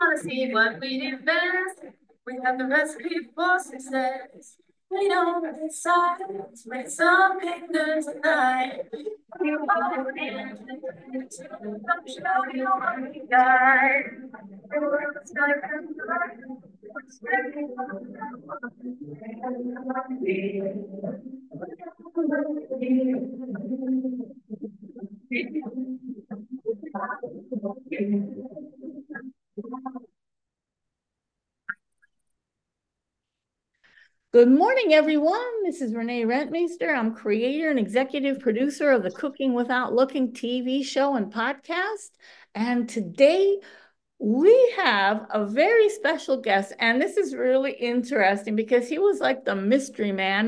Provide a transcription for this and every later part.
wanna see what we did best. We have the recipe for success. We don't decide, let's make some pictures tonight. You want to be I'm sure you want to die. The world's gonna come to what's ready. Good morning, everyone. This is Renee Rentmeester. I'm creator and executive producer of the Cooking Without Looking TV show and podcast. And today we have a very special guest. And this is really interesting because he was like the mystery man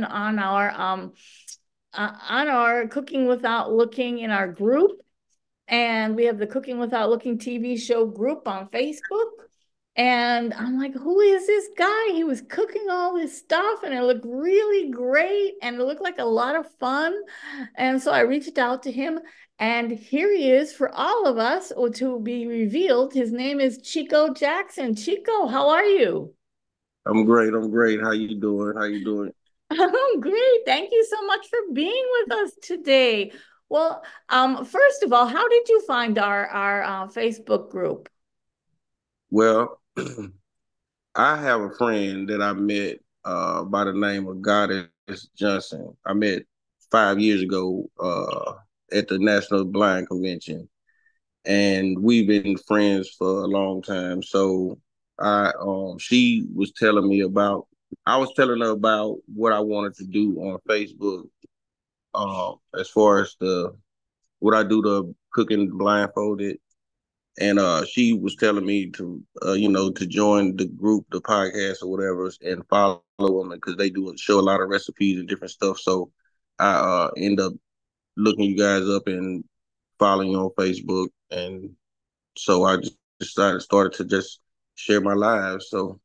on our Cooking Without Looking in our group. And we have the Cooking Without Looking TV show group on Facebook. And I'm like, who is this guy? He was cooking all this stuff and it looked really great and it looked like a lot of fun. And so I reached out to him and here he is for all of us or to be revealed. His name is Chico Jackson. Chico, how are you? I'm great. I'm great. How you doing? How you doing? I'm great. Thank you so much for being with us today. Well, first of all, how did you find our Facebook group? Well, I have a friend that I met by the name of Goddess Johnson. I met 5 years ago at the National Blind Convention, and we've been friends for a long time. So she was telling me about I was telling her about what I wanted to do on Facebook, as far as the what I do the cooking blindfolded. And she was telling me to to join the group, the podcast or whatever, and follow them because they do show a lot of recipes and different stuff. So I end up looking you guys up and following you on Facebook, and so I just started to just share my life. So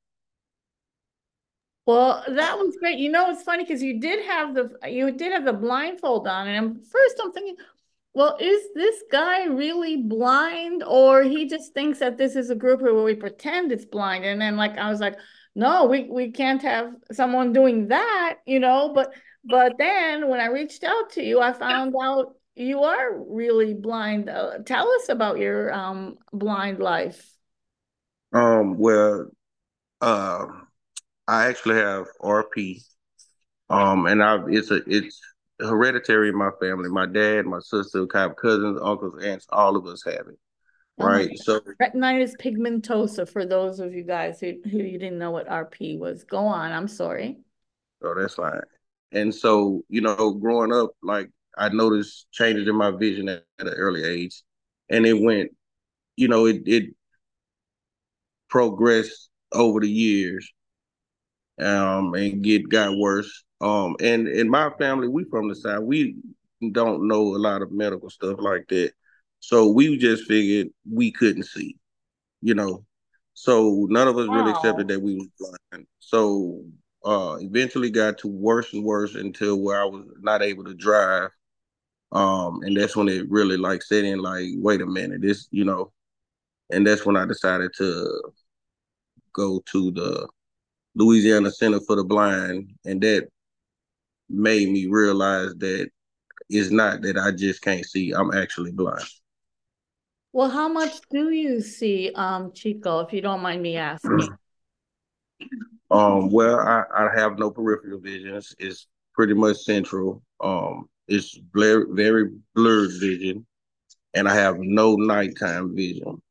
Well, that was great. You know, it's funny because you did have the blindfold on, and I'm thinking, well, is this guy really blind, or he just thinks that this is a group where we pretend it's blind? And then, like, I was like, no, we can't have someone doing that, But then when I reached out to you, I found out you are really blind. Tell us about your blind life. well, uh, I actually have RP. And it's hereditary in my family. My dad, my sister, kind of cousins, uncles, aunts, all of us have it, Oh my right? God. So, Retinitis pigmentosa for those of you guys who you didn't know what RP was. Go on. I'm sorry. so that's fine. And so, growing up, like I noticed changes in my vision at an early age, and it went, it progressed over the years, and got worse. And in my family, we from the South, we don't know a lot of medical stuff like that, so we just figured we couldn't see, you know. So none of us really accepted Wow. that we was blind. So eventually got to worse and worse until where I was not able to drive. And that's when it really like set in like, wait a minute, and that's when I decided to go to the Louisiana Center for the Blind, and that made me realize that it's not that I just can't see, I'm actually blind. Well, how much do you see, Chico, if you don't mind me asking? Well, I have no peripheral vision. It's pretty much central. It's very, very blurred vision, and I have no nighttime vision.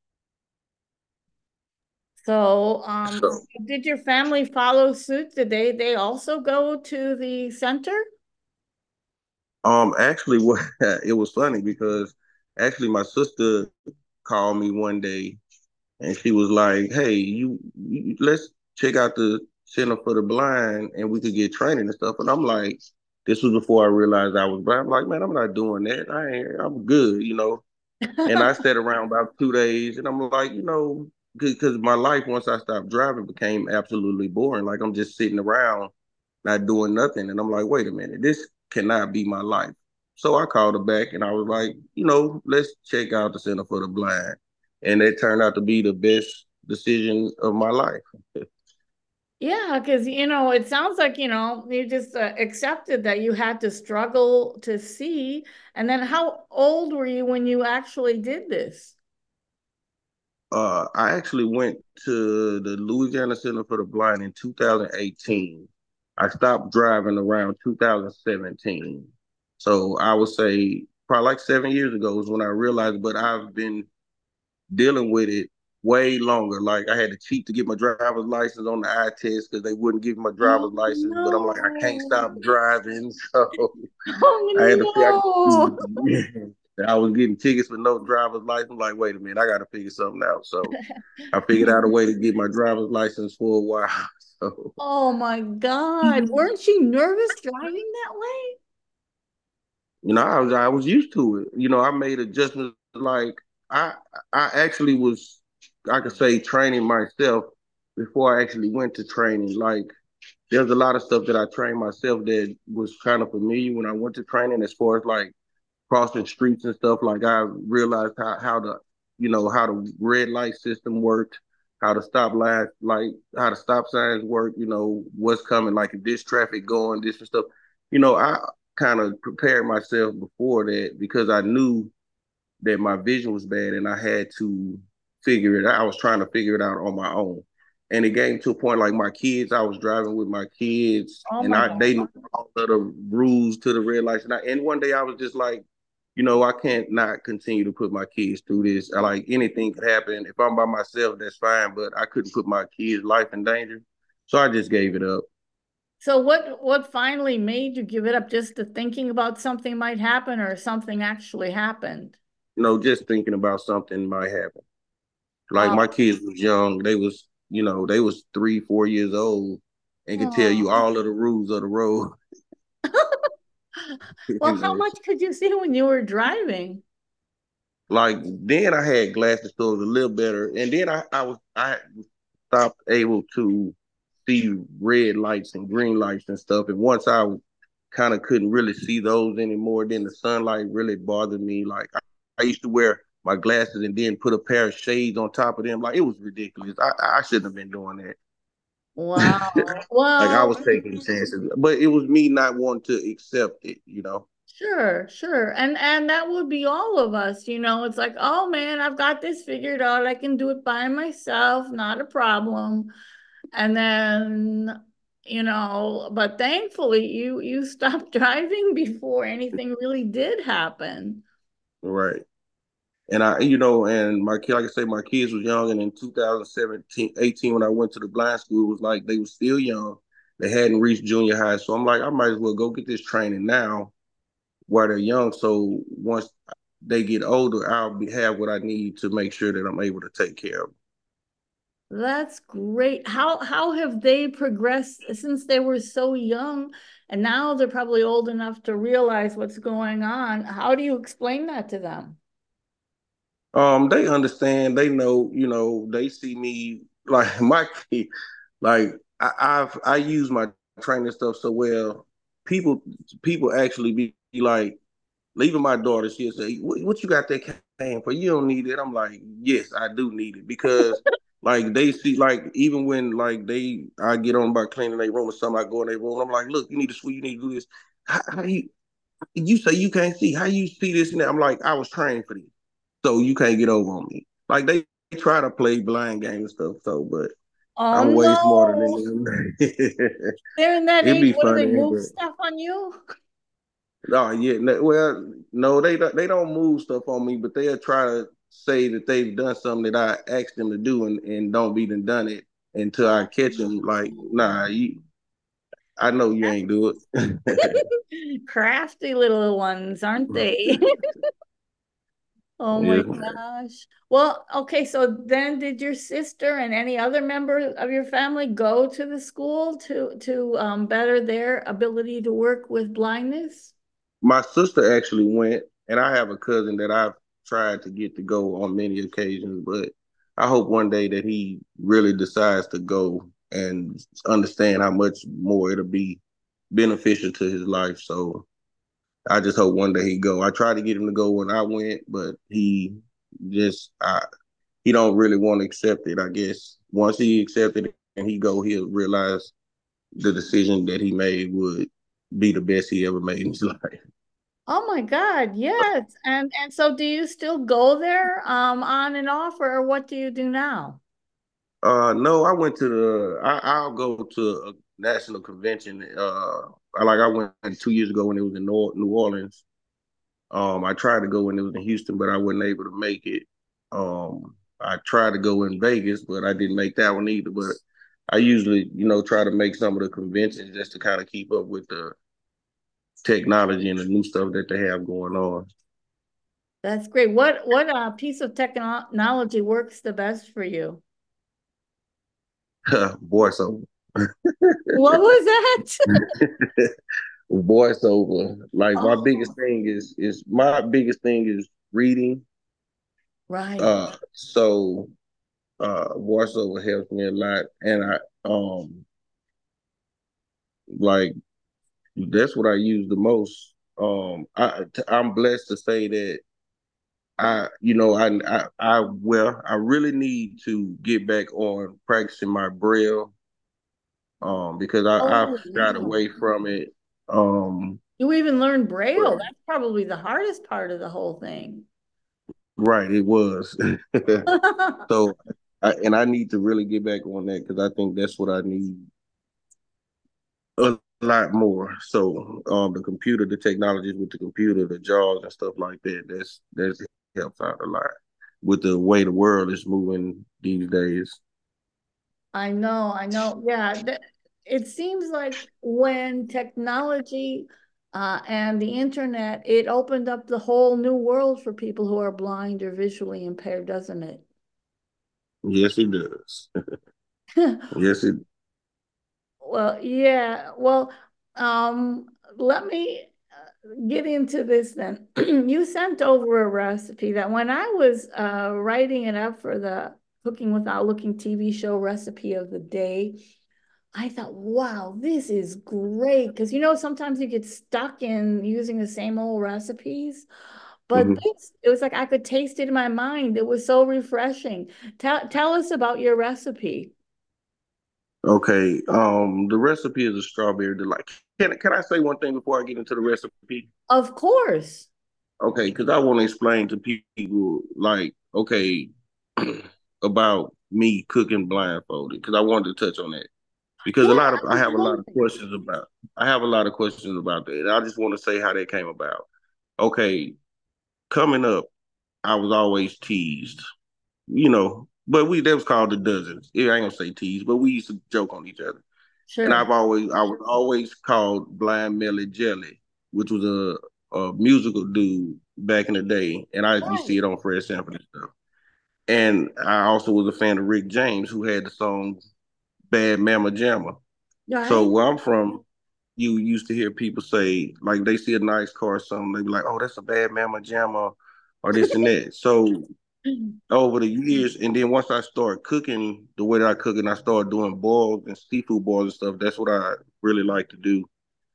So, So, did your family follow suit? Did they also go to the center? actually, what it was funny because actually my sister called me one day, and she was like, "Hey, let's check out the Center for the Blind, and we could get training and stuff." And I'm like, this was before I realized I was blind. I'm like, man, I'm not doing that. I'm good. And I stayed around about 2 days, and I'm like, because my life once I stopped driving became absolutely boring. Like I'm just sitting around, not doing nothing, and I'm like, wait a minute, this cannot be my life. So I called her back, and I was like, let's check out the Center for the Blind, and it turned out to be the best decision of my life. Yeah, because it sounds like you just accepted that you had to struggle to see. And then, how old were you when you actually did this? I actually went to the Louisiana Center for the Blind in 2018. I stopped driving around 2017. So I would say probably like 7 years ago is when I realized, but I've been dealing with it way longer. Like I had to cheat to get my driver's license on the eye test because they wouldn't give me my Oh driver's license. But I'm like, I can't no! stop driving, so I had to. Oh I was getting tickets with no driver's license. I'm like, wait a minute, I got to figure something out. So I figured no! out a way to get my driver's license for a while. So Oh my God! Weren't you nervous driving that way? I was used to it. I made adjustments. Like I I actually was, I could say, training myself before I actually went to training. Like there's a lot of stuff that I trained myself that was kind of familiar when I went to training, as far as like crossing streets and stuff. Like I realized how the how the red light system worked, how the stop light, like how the stop signs work. What's coming, like if this traffic going, this and stuff. I kind of prepared myself before that because I knew that my vision was bad and I had to figure it out. I was trying to figure it out on my own. And it came to a point like my kids, I was driving with my kids Oh and my they God! knew all of the rules to the red lights. And one day I was just like, I can't not continue to put my kids through this. Like anything could happen. If I'm by myself, that's fine, but I couldn't put my kids' life in danger. So I just gave it up. So what finally made you give it up? Just the thinking about something might happen, or something actually happened? Just thinking about something might happen. Like my Oh, kids was young. They was 3, 4 years old and could tell you oh. all of the rules of the road. Well, how much could you see when you were driving? Like then I had glasses, so it was a little better. And then I stopped able to see red lights and green lights and stuff. And once I kind of couldn't really see those anymore, then the sunlight really bothered me. Like I used to wear my glasses and then put a pair of shades on top of them. Like it was ridiculous. I shouldn't have been doing that. Wow. Like I Well, was taking chances, but it was me not wanting to accept it. sure, sure. And that would be all of us, It's like, oh man, I've got this figured out. I can do it by myself, not a problem. And then, but thankfully you stopped driving before anything really did happen. Right. And and my kid, like I say, my kids was young, and in 2017, 18, when I went to the blind school, it was like they were still young. They hadn't reached junior high. So I'm like, I might as well go get this training now while they're young. So once they get older, have what I need to make sure that I'm able to take care of them. That's great. How have they progressed since they were so young and now they're probably old enough to realize what's going on? How do you explain that to them? They understand. They know. They see me like my kid. Like I use my training stuff so well. People actually be like, leaving my daughter. She'll say, "What you got that cane for? You don't need it." I'm like, "Yes, I do need it because." Like they see, like even when like I get on about cleaning their room or something, I go in their room. I'm like, look, you need to sweep, you need to do this. How you say you can't see? How you see this and that? I'm like, I was trained for this, so you can't get over on me. Like they try to play blind game and stuff. So, but Oh I'm way smarter than no. them. They're in that It'd age. be What do they funny, move but stuff on you? oh yeah, well, no, they don't move stuff on me, but they'll try to say that they've done something that I asked them to do and don't be done it until I catch them. Like, nah, I know you ain't do it. Crafty little ones, aren't they? Oh my Yeah. gosh. Well, okay, so then did your sister and any other member of your family go to the school to better their ability to work with blindness? My sister actually went, and I have a cousin that I've tried to get to go on many occasions, but I hope one day that he really decides to go and understand how much more it'll be beneficial to his life. So I just hope one day he go. I tried to get him to go when I went, but he just he don't really want to accept it. I guess once he accepted it and he'll realize the decision that he made would be the best he ever made in his life. Oh my God, yes. And so do you still go there on and off, or what do you do now? No, I went to I'll go to a national convention. I went 2 years ago when it was in New Orleans. I tried to go when it was in Houston, but I wasn't able to make it. I tried to go in Vegas, but I didn't make that one either. But I usually, try to make some of the conventions just to kind of keep up with the technology and the new stuff that they have going on. That's great. What piece of technology works the best for you? Voiceover. What was that? Voiceover. Like Oh, my biggest thing is reading. right. So voiceover helps me a lot, and I like that's what I use the most. I'm blessed to say that I really need to get back on practicing my braille, because I've Oh, got yeah. away from it. Um, You even learned Braille. but That's probably the hardest part of the whole thing. right, it was. So, and I need to really get back on that because I think that's what I need a lot more. So, the technologies with the computer, the JAWS and stuff like that, that's helps out a lot with the way the world is moving these days. I know, I know. Yeah, it seems like when technology and the internet, it opened up the whole new world for people who are blind or visually impaired, doesn't it? Yes, it does. Yes, it. Well, yeah. Well, um, let me get into this then. You sent over a recipe that when I was writing it up for the Cooking Without Looking TV show recipe of the day, I thought, wow, this is great. Because sometimes you get stuck in using the same old recipes. But Mhm. it was like I could taste it in my mind. It was so refreshing. Tell us about your recipe. Okay. The recipe is a strawberry delight. Can I say one thing before I get into the recipe? Of course. Okay, because I want to explain to people, like, okay, about me cooking blindfolded, because I wanted to touch on that. Because Yeah, I I have a was lot of questions about I have a lot of questions about that. I just want to say how that came about. Okay, coming up, I was always teased, but that was called the dozens. Yeah, I ain't gonna say teased, but we used to joke on each other. And sure. I was always called Blind Melly Jelly, which was a musical dude back in the day, and I used to see Right. it on Fred Sanford and stuff. And I also was a fan of Rick James, who had the song Bad Mama Jamma. So Right. where I'm from, you used to hear people say, like, they see a nice car or something, they be like, "Oh, that's a Bad Mama Jamma," or this and that. So over the years, and then once I started cooking the way that I cook, and I started doing boils and seafood boils and stuff, that's what I really like to do.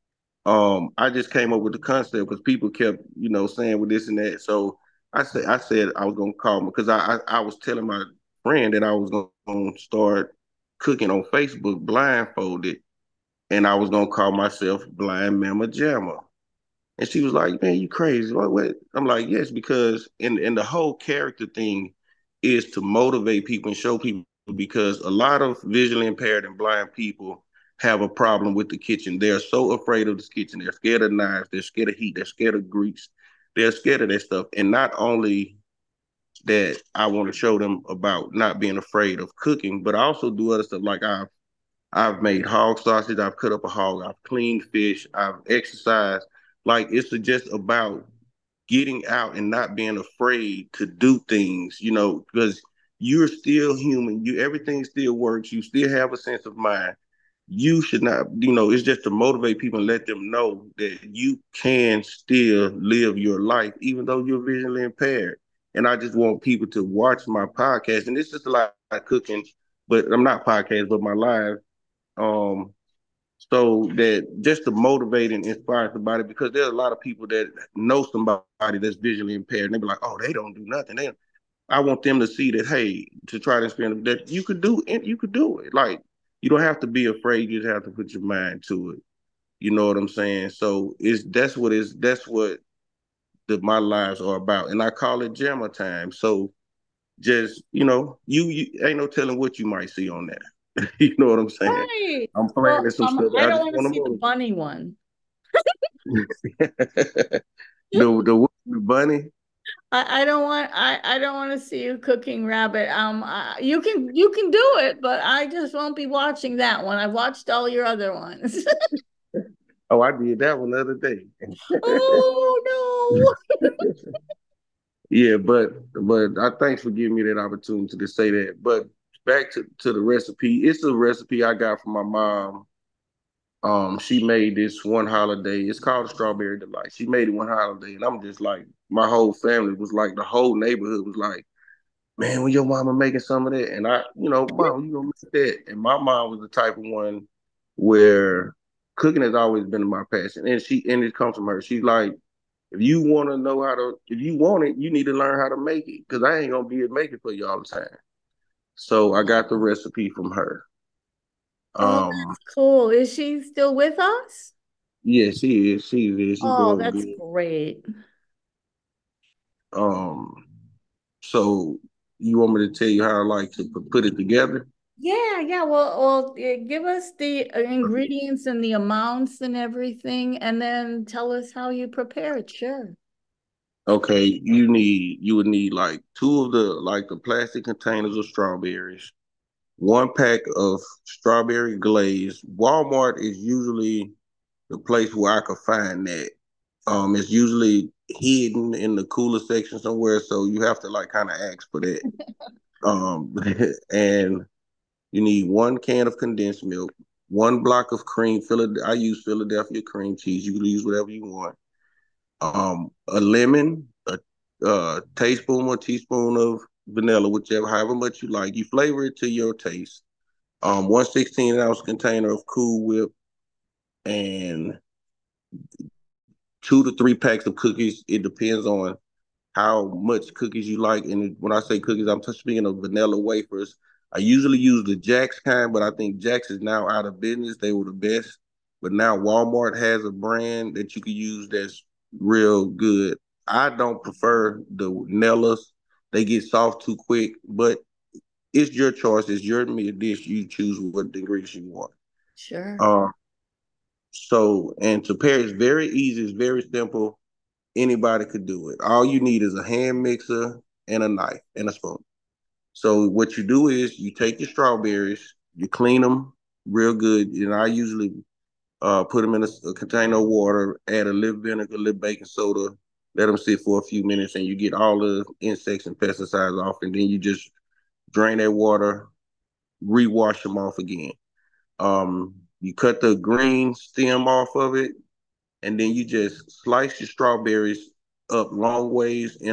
I just came up with the concept because people kept, saying with this and that. So I said I was gonna call them because I was telling my friend that I was gonna start cooking on Facebook blindfolded, and I was gonna call myself Blind Mama Jamma. And she was like, "Man, you crazy? What? I'm like, "Yes, because in the whole character thing is to motivate people and show people, because a lot of visually impaired and blind people have a problem with the kitchen. They're so afraid of this kitchen. They're scared of knives. They're scared of heat. They're scared of grease. They're scared of that stuff. And not only that, I want to show them about not being afraid of cooking, but I also do other stuff like I've made hog sausage. I've cut up a hog. I've cleaned fish. I've exercised. Like, it's just about getting out and not being afraid to do things, because you're still human. Everything still works. You still have a sense of mind. You should not, it's just to motivate people and let them know that you can still live your life even though you're visually impaired. And I just want people to watch my podcast. And it's just a lot of cooking, but I'm not podcast, but my live, um, so that just to motivate and inspire somebody, because there's a lot of people that know somebody that's visually impaired and they be like, "Oh, they don't do nothing." I want them to see that, hey, to try to explain that you could do it, you could do it. Like you don't have to be afraid, you just have to put your mind to it. You know what I'm saying? So that's what my lives are about. And I call it Jammer time. So just, you ain't no telling what you might see on there. You know what I'm saying? Right. I'm planning Well, some stuff. I I don't just want to want see the to bunny one. motivate. The bunny. I don't want to see you cooking rabbit. You can do it, but I just won't be watching that one. I've watched all your other ones. Oh, I did that one the other day. Oh Yeah, but I thanks for giving me that opportunity to say that. But back to the recipe. It's a recipe I got from my mom. She made this one holiday. It's called a Strawberry Delight. She made it one holiday, and I'm just like, my whole family was like, the whole neighborhood was like, man, when your mama making some of that, and I, mom, you gonna make that? And my mom was the type of one where cooking has always been my passion, and it comes from her. She's like, if you want to know how to, if you want it, you need to learn how to make it, because I ain't gonna be able to make it for you all the time. So I got the recipe from her. oh, Um, that's cool. Is she still with us? yeah, she is. She is. She's Oh, doing that's good. great. Um, so you want me to tell you how I like to put it together? Yeah. Give us the ingredients and the amounts and everything, and then tell us how you prepare it. Sure. Okay, you would need like two of the plastic containers of strawberries, one pack of strawberry glaze. Walmart is usually the place where I could find that. It's usually hidden in the cooler section somewhere, so you have to like kind of ask for that. Um, and you need one can of condensed milk, one block of cream. I use Philadelphia cream cheese. You can use whatever you want. A lemon, a tablespoon or teaspoon of vanilla, whichever, however much you like. You flavor it to your taste. 1 16-ounce container of Cool Whip, and 2 to 3 packs of cookies. It depends on how much cookies you like. And when I say cookies, I'm speaking of vanilla wafers. I usually use the Jack's kind, but I think Jack's is now out of business. They were the best. But now Walmart has a brand that you can use that's real good. I don't prefer the Nellas. They get soft too quick, but it's your choice. It's your meal dish. You choose what ingredients you want. Sure. Um, and to pair is very easy. It's very simple. Anybody could do it. All you need is a hand mixer and a knife and a spoon. So what you do is you take your strawberries, you clean them real good, and I usually put them in a container of water, add a little vinegar, a little baking soda, let them sit for a few minutes, and you get all the insects and pesticides off, and then you just drain that water, rewash them off again. You cut the green stem off of it, and then you just slice your strawberries up long ways in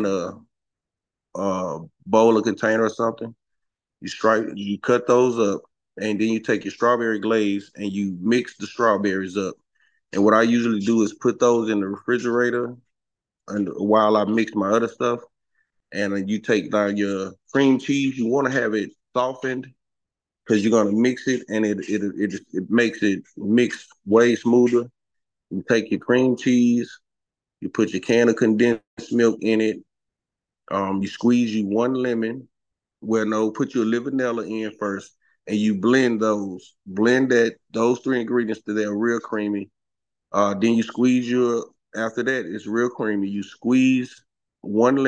a bowl or container or something. You cut those up, and then you take your strawberry glaze and you mix the strawberries up. And what I usually do is put those in the refrigerator, and while I mix my other stuff, and then you take down your cream cheese. You want to have it softened because you're gonna mix it, and it makes it mix way smoother. You take your cream cheese, you put your can of condensed milk in it. You squeeze you one lemon. Well, no, put your little vanilla in first, and you blend those. Blend those three ingredients till they're real creamy. Then you squeeze your. After that, it's real creamy. You squeeze one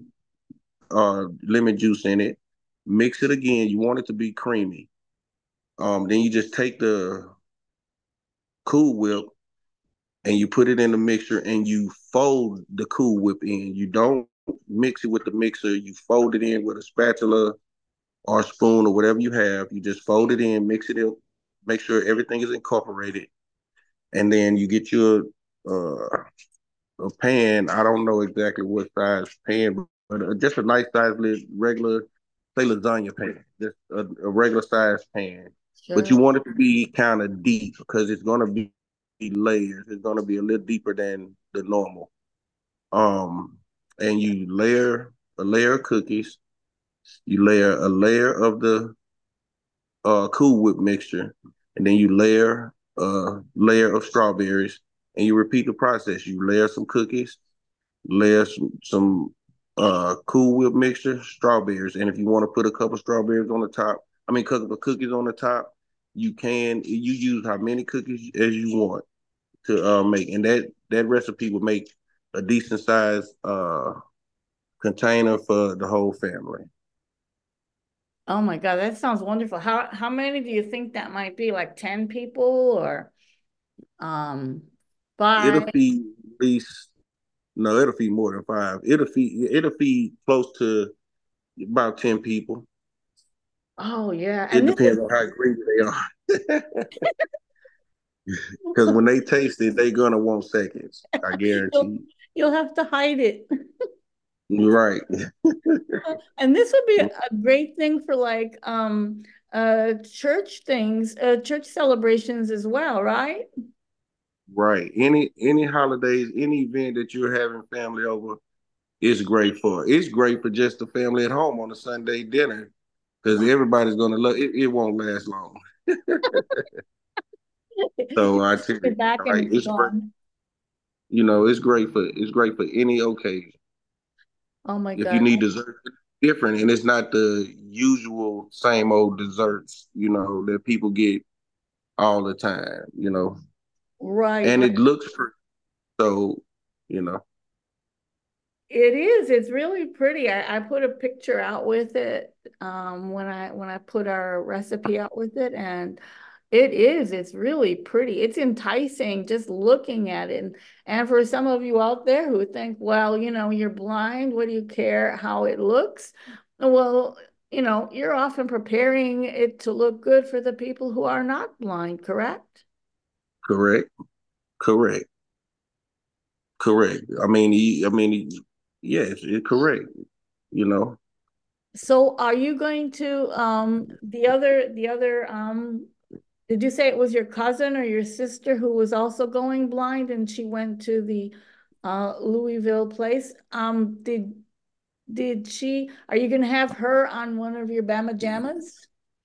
lemon juice in it. Mix it again. You want it to be creamy. Then you just take the Cool Whip and you put it in the mixer and you fold the Cool Whip in. You don't mix it with the mixer. You fold it in with a spatula or a spoon or whatever you have. You just fold it in, mix it in, make sure everything is incorporated, and then you get your a pan. I don't know exactly what size pan, but just a nice size regular, say lasagna pan, just a regular size pan. But Sure. you want it to be kind of deep because it's going to be layers. It's going to be a little deeper than the normal. Um, and you layer a layer of cookies. You layer a layer of the Cool Whip mixture, and then you layer a layer of strawberries, and you repeat the process. You layer some cookies, layer some Cool Whip mixture, strawberries, and if you want to put a couple strawberries on the top, I mean, couple of cookies on the top, you can. You use how many cookies as you want to make, and that recipe will make a decent size container for the whole family. Oh my God, that sounds wonderful. How many do you think that might be? Like 10 people or um It'll five? feed at least no, it'll feed more than five. It'll feed close to about 10 people. Oh yeah. It And this depends on how greedy they are. Because when they taste it, they're gonna want seconds. I you'll, guarantee. you'll have to hide it. You're right. And this would be a great thing for like church things, church celebrations as well, right? Right. Any holidays, any event that you're having family over, it's great for. It's great for just the family at home on a Sunday dinner because everybody's gonna love it. It won't last long. So I tell you, Get back and like it's it's great. gone. It's great for any occasion. Oh my If you God. need dessert, it's different, and it's not the usual same old desserts, that people get all the time, Right, and right. it looks pretty. So, you know, It is. It's really pretty. I put a picture out with it when I put our recipe out with it, and it is. It's really pretty. It's enticing just looking at it. And for some of you out there who think, well, you're blind, what do you care how it looks? Well, you're often preparing it to look good for the people who are not blind, correct? correct, correct, correct. Yes, it's correct. You know, So are you going to the other did you say it was your cousin or your sister who was also going blind and she went to the Louisville place? Did she, are you going to have her on one of your Bama Jammas?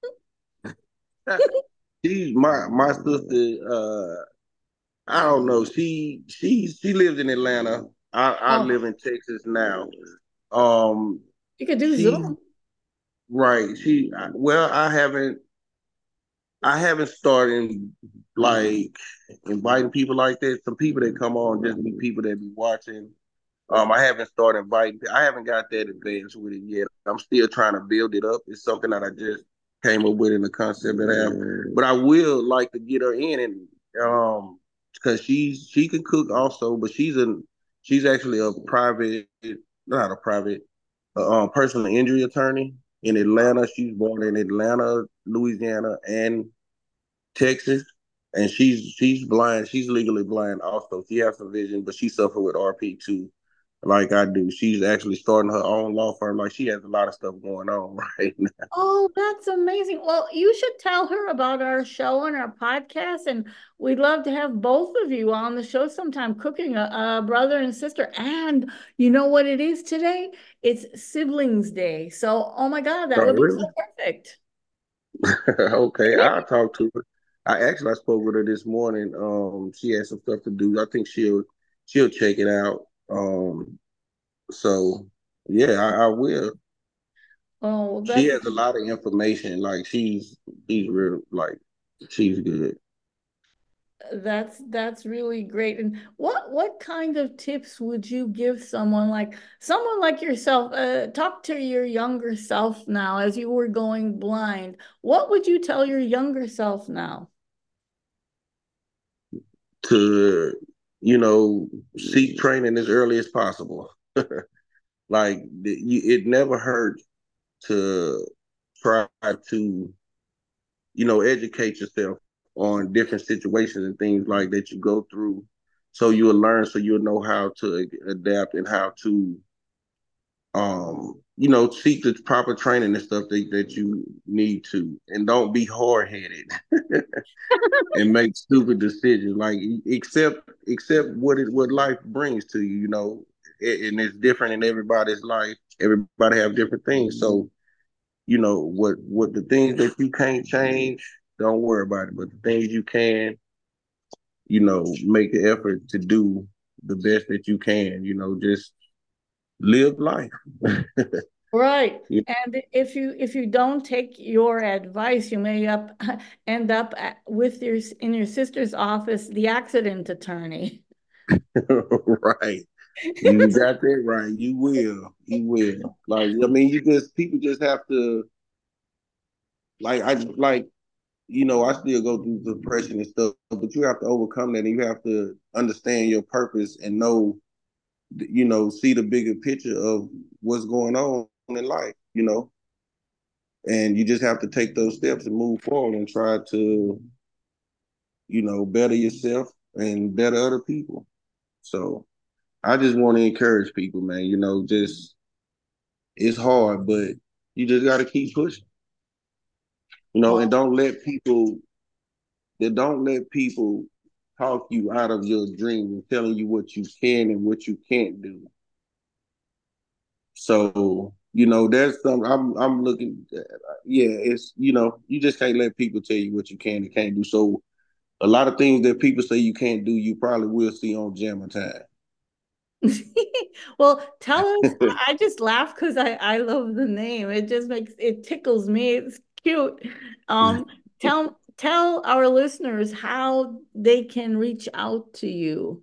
she's my sister. I don't know. She lives in Atlanta. I Oh, live in Texas now. Um, you could do she Zoom. right. Well, I haven't started like inviting people like that. Some people that come on just be people that be watching. I haven't started inviting. I haven't got that advanced with it yet. I'm still trying to build it up. It's something that I just came up with in the concept that I have. But I will like to get her in and because she can cook also, but she's actually a private, not a private, personal injury attorney in Atlanta. She's born in Atlanta, Louisiana, and Texas, and she's blind. She's legally blind also. She has some vision, but she suffered with RP too, like I do. She's actually starting her own law firm. Like she has a lot of stuff going on right now. Oh, that's amazing. Well, you should tell her about our show and our podcast, and we'd love to have both of you on the show sometime cooking a brother and sister. And you know what it is today? It's Siblings Day. So, oh my God, that Oh, would be so really? perfect. Okay, I'll talk to her. I spoke with her this morning. She had some stuff to do. I think she'll check it out. So yeah, I will. Oh, She that's has a lot of information. Like she's real like she's good. that's really great. And what kind of tips would you give someone like yourself? Talk to your younger self now as you were going blind. What would you tell your younger self now? To seek training as early as possible. Like it never hurts to try to educate yourself on different situations and things like that you go through, so you'll learn, so you'll know how to adapt and how to seek the proper training and stuff that you need to, and don't be hard headed and make stupid decisions. Like accept what life brings to you. And it's different in everybody's life. Everybody have different things. So what the things that you can't change, don't worry about it. But the things you can, make an effort to do the best that you can. Just live life. Right. Yeah. And if you don't take your advice, you may end up with your in your sister's office, the accident attorney. Right. You got that right. You will. You will. Like, I mean, people just have to, I still go through depression and stuff, but you have to overcome that, and you have to understand your purpose and know, see the bigger picture of what's going on in life, and you just have to take those steps and move forward and try to, better yourself and better other people. So I just want to encourage people, man, just it's hard, but you just got to keep pushing, and Well, don't let people talk you out of your dreams and telling you what you can and what you can't do. So, there's some I'm looking at, yeah, it's you just can't let people tell you what you can and can't do. So a lot of things that people say you can't do, you probably will see on Jammer Time. well, tell us. I just laugh because I love the name. It just makes it tickles me. It's cute. Tell our listeners how they can reach out to you.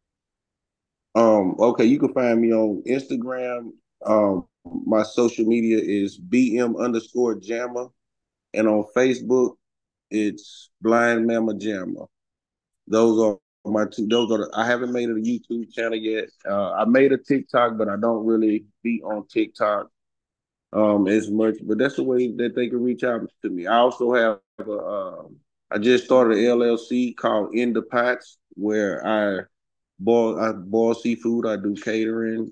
Okay, you can find me on Instagram. My social media is BM_Jammer, and on Facebook it's Blind Mama Jammer. Those are my two. Those are. I haven't made a YouTube channel yet. I made a TikTok, but I don't really be on TikTok as much. But that's the way that they can reach out to me. I also have I just started an LLC called In the Pots, where I boil seafood. I do catering.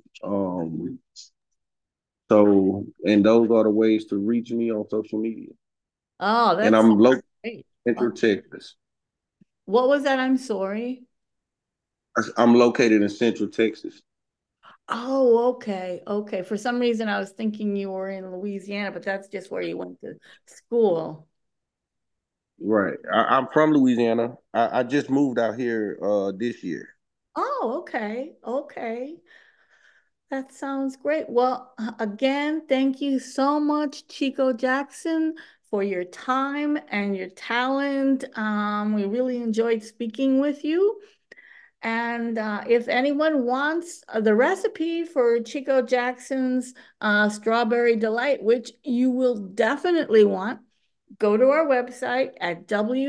And those are the ways to reach me on social media. Oh, And that's I'm located great. in Central Texas. What was that? I'm sorry. I'm located in Central Texas. Oh, okay. Okay. For some reason, I was thinking you were in Louisiana, but that's just where you went to school. Right. I'm from Louisiana. I just moved out here this year. Oh, okay. Okay. That sounds great. Well, again, thank you so much, Chico Jackson, for your time and your talent. We really enjoyed speaking with you. And if anyone wants the recipe for Chico Jackson's Strawberry Delight, which you will definitely want, go to our website at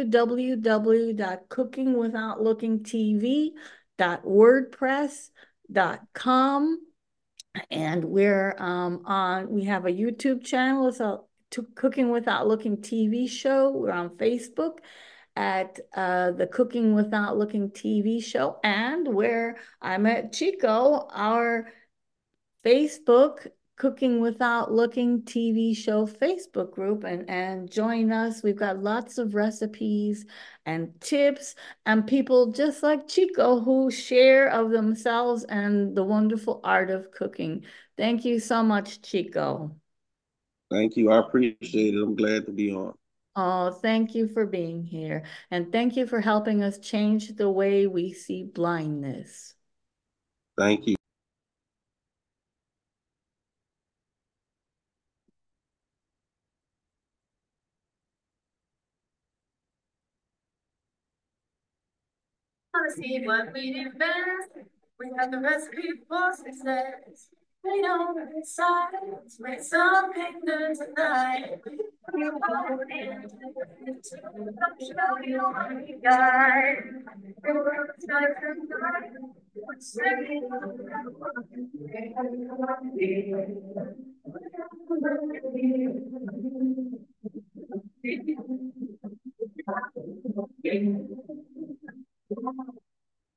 www.cookingwithoutlookingtv.wordpress.com. And we have a YouTube channel. It's a Cooking Without Looking TV show. We're on Facebook at the Cooking Without Looking TV show, and where I met Chico, our Facebook Cooking Without Looking TV show Facebook group, and join us. We've got lots of recipes and tips and people just like Chico who share of themselves and the wonderful art of cooking. Thank you so much, Chico. Thank you. I appreciate it. I'm glad to be on. Oh, thank you for being here. And thank you for helping us change the way we see blindness. Thank you. Want to see what we do best. We have the recipe for success. We know inside. Let's make some picnic tonight. You go into the show you want to guide. The world's not tonight. What's ready?